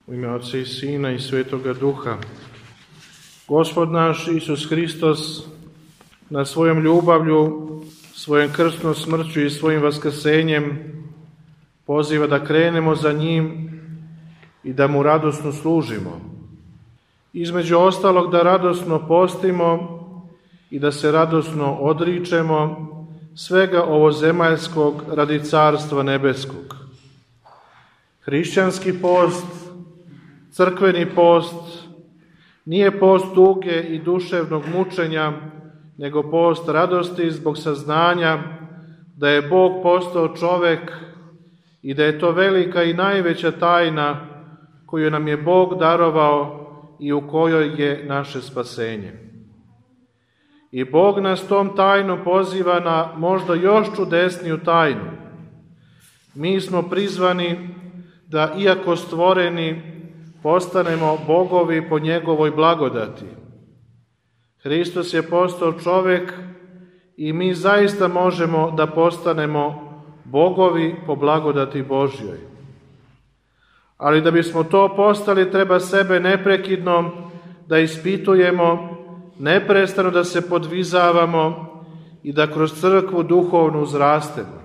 U ime Oca i Sina i Svetoga Duha. Gospod naš Isus Hristos na svojom ljubavlju, svojom krstnom smrću i svojim vaskrsenjem poziva da krenemo za njim i da mu radosno služimo. Između ostalog da radosno postimo i da se radosno odričemo svega ovozemaljskog radi Carstva nebeskog. Hrišćanski post, crkveni post, nije post tuge i duševnog mučenja, nego post radosti zbog saznanja da je Bog postao čovek i da je to velika i najveća tajna koju nam je Bog darovao i u kojoj je naše spasenje. I Bog nas tom tajnom poziva na možda još čudesniju tajnu. Mi smo prizvani da, iako stvoreni, postanemo bogovi po njegovoj blagodati. Hristos je postao čovek i mi zaista možemo da postanemo bogovi po blagodati Božjoj. Ali da bismo to postali, treba sebe neprekidno da ispitujemo, neprestano da se podvizavamo i da kroz crkvu duhovno uzrastemo.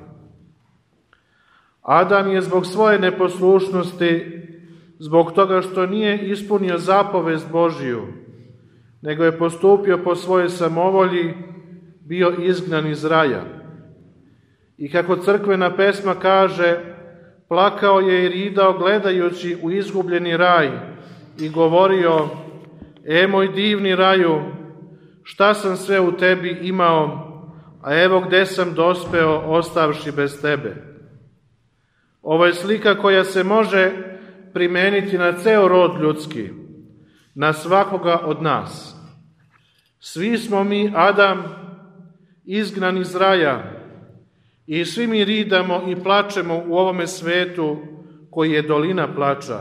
Adam je zbog svoje neposlušnosti, zbog toga što nije ispunio zapovest Božiju, nego je postupio po svojoj samovolji, bio izgnan iz raja. I kako crkvena pesma kaže, plakao je i ridao gledajući u izgubljeni raj i govorio: moj divni raju, šta sam sve u tebi imao, a evo gde sam dospeo ostavši bez tebe. Ovo je slika koja se može primeniti na ceo rod ljudski, na svakoga od nas. Svi smo mi Adam, izgnan iz raja, i svi mi ridamo i plačemo u ovome svetu koji je dolina plača.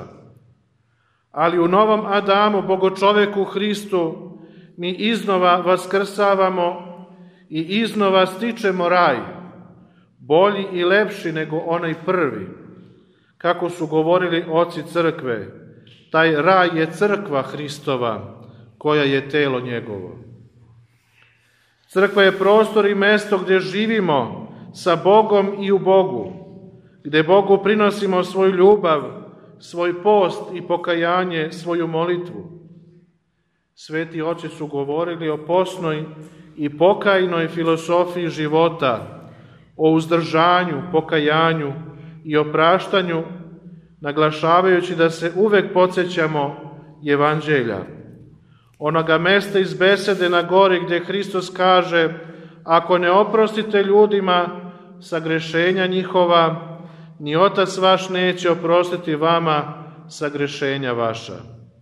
Ali u novom Adamu, bogočoveku Hristu, mi iznova vaskrsavamo i iznova stičemo raj, bolji i lepši nego onaj prvi. Kako su govorili oci crkve, taj raj je crkva Hristova, koja je telo njegovo. Crkva je prostor i mesto gdje živimo sa Bogom i u Bogu, gdje Bogu prinosimo svoju ljubav, svoj post i pokajanje, svoju molitvu. Sveti oci su govorili o postnoj i pokajnoj filosofiji života, o uzdržanju, pokajanju i opraštanju, naglašavajući da se uvek podsjećamo Evanđelja. Onoga mesta iz besede na gori gdje Hristos kaže: ako ne oprostite ljudima sagrešenja njihova, ni Otac vaš neće oprostiti vama sagrešenja vaša.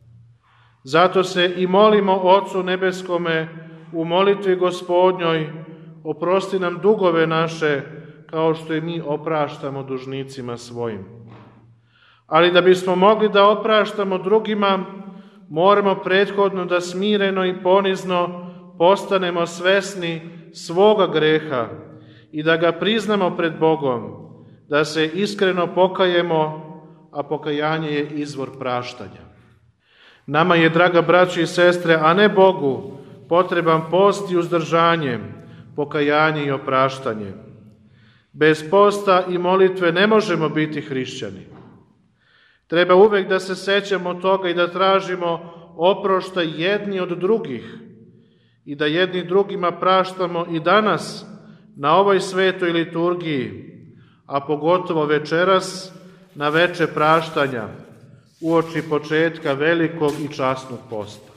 Zato se i molimo Otcu nebeskome u molitvi Gospodnjoj: oprosti nam dugove naše, kao što i mi opraštamo dužnicima svojim. Ali da bismo mogli da opraštamo drugima, moramo prethodno da smireno i ponizno postanemo svesni svoga greha i da ga priznamo pred Bogom, da se iskreno pokajemo, a pokajanje je izvor praštanja. Nama je, draga braći i sestre, a ne Bogu, potreban post i uzdržanje, pokajanje i opraštanje. Bez posta i molitve ne možemo biti hrišćani. Treba uvek da se sećamo toga i da tražimo oproštaj jedni od drugih i da jedni drugima praštamo i danas na ovoj svetoj liturgiji, a pogotovo večeras na veče praštanja, uoči početka velikog i časnog posta.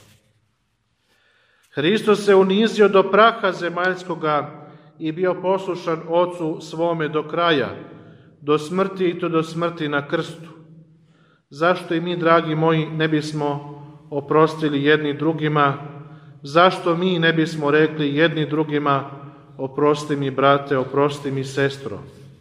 Hristos se unizio do praha zemaljskoga i bio poslušan Ocu svome do kraja, do smrti i to do smrti na krstu. Zašto i mi, dragi moji, ne bismo oprostili jedni drugima? Zašto mi ne bismo rekli jedni drugima: oprosti mi, brate, oprosti mi, sestro?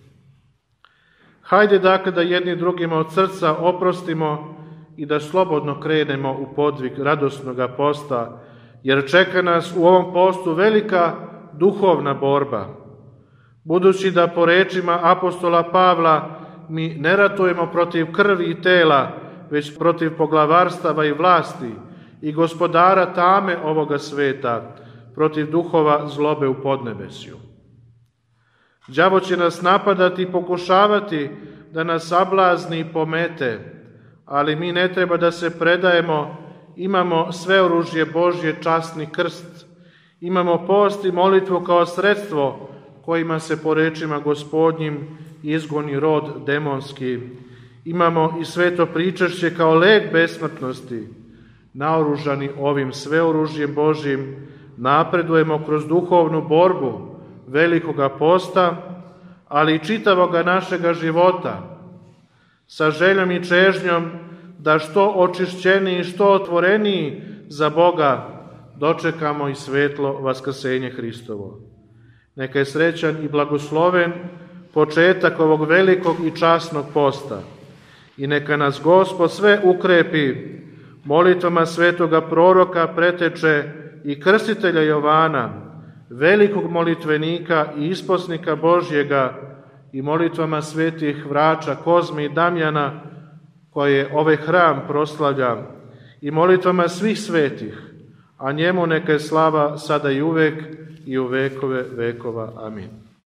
Hajde dakle da jedni drugima od srca oprostimo i da slobodno krenemo u podvig radosnoga posta, jer čeka nas u ovom postu velika duhovna borba. Budući da po rečima apostola Pavla mi ne ratujemo protiv krvi i tela, već protiv poglavarstava i vlasti i gospodara tame ovoga sveta, protiv duhova zlobe u podnebesju. Đavo će nas napadati i pokušavati da nas sablazni i pomete, ali mi ne treba da se predajemo, imamo sve oružje Božje, časni krst, imamo post i molitvu kao sredstvo kojima se po rečima Gospodnjim izgoni rod demonski. Imamo i sveto pričašće kao lek besmrtnosti. Naoružani ovim sveoružjem Božjim napredujemo kroz duhovnu borbu velikoga posta, ali i čitavoga našega života, sa željom i čežnjom da što očišćeniji i što otvoreniji za Boga dočekamo i svetlo vaskrsenje Hristovo. Neka je srećan i blagosloven početak ovog velikog i časnog posta i neka nas Gospod sve ukrepi molitvama svetoga proroka, preteče i krstitelja Jovana, velikog molitvenika i isposnika Božjega, i molitvama svetih vrača Kozme i Damjana, koje ovaj hram proslavlja, i molitvama svih svetih, a njemu neka je slava sada i uvek i u vekove vekova. Amin.